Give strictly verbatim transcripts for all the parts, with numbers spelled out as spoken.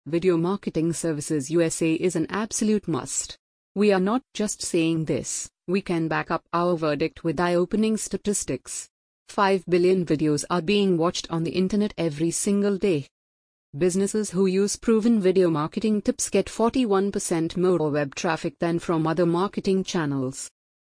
Video Marketing Services U S A is an absolute must. We are not just saying this, we can back up our verdict with eye-opening statistics. five billion videos are being watched on the internet every single day. Businesses who use proven video marketing tips get forty-one percent more web traffic than from other marketing channels.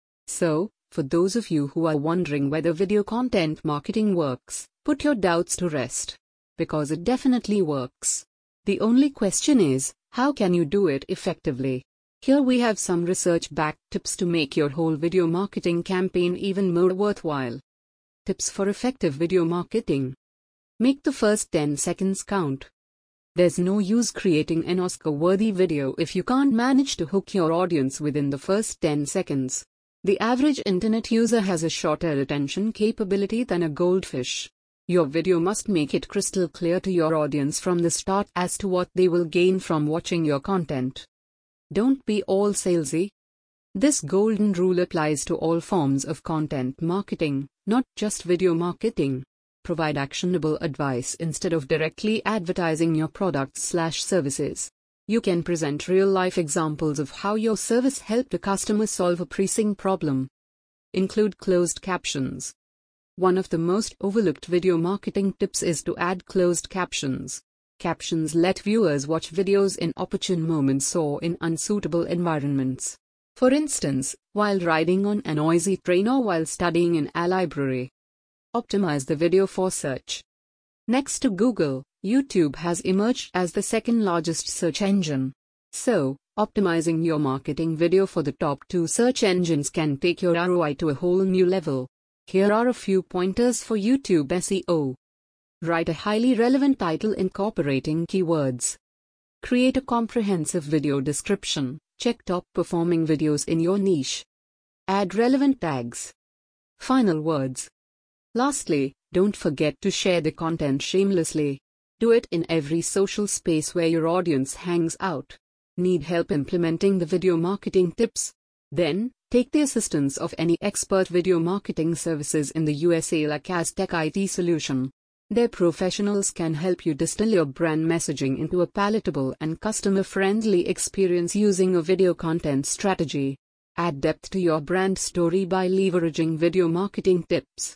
So, for those of you who are wondering whether video content marketing works, put your doubts to rest. Because it definitely works. The only question is, how can you do it effectively? Here we have some research-backed tips to make your whole video marketing campaign even more worthwhile. Tips for effective video marketing. Make the first ten seconds count. There's no use creating an Oscar-worthy video if you can't manage to hook your audience within the first ten seconds. The average internet user has a shorter attention capability than a goldfish. Your video must make it crystal clear to your audience from the start as to what they will gain from watching your content. Don't be all salesy. This golden rule applies to all forms of content marketing, not just video marketing. Provide actionable advice instead of directly advertising your products slash services. You can present real-life examples of how your service helped a customer solve a pressing problem. Include closed captions. One of the most overlooked video marketing tips is to add closed captions. Captions let viewers watch videos in opportune moments or in unsuitable environments. For instance, while riding on a noisy train or while studying in a library. Optimize the video for search. Next to Google, YouTube has emerged as the second largest search engine. So, optimizing your marketing video for the top two search engines can take your R O I to a whole new level. Here are a few pointers for YouTube S E O. Write a highly relevant title incorporating keywords. Create a comprehensive video description. Check top performing videos in your niche. Add relevant tags. Final words. Lastly, don't forget to share the content shamelessly. Do it in every social space where your audience hangs out. Need help implementing the video marketing tips? Then, take the assistance of any expert video marketing services in the U S A like Aztec I T Solution. Their professionals can help you distill your brand messaging into a palatable and customer-friendly experience using a video content strategy. Add depth to your brand story by leveraging video marketing tips.